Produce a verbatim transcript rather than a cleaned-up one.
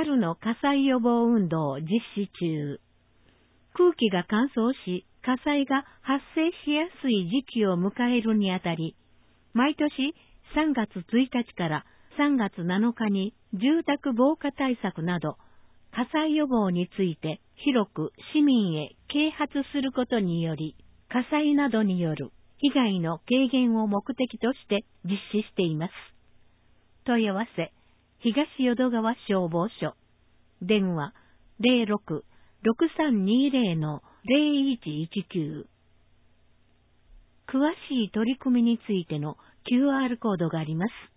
春の火災予防運動を実施中。空気が乾燥し、火災が発生しやすい時期を迎えるにあたり、毎年さんがつついたちからさんがつなのかに住宅防火対策など、火災予防について広く市民へ啓発することにより、火災などによる被害の軽減を目的として実施しています。問い合わせ、東淀川消防署。電話、ゼロろく ろくさんにゼロ のゼロいちいちきゅう。詳しい取り組みについての キューアール コードがあります。